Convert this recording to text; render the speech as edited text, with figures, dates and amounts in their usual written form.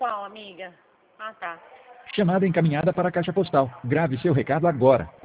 qual, amiga? Ah, tá. Chamada encaminhada para a caixa postal. Grave seu recado agora.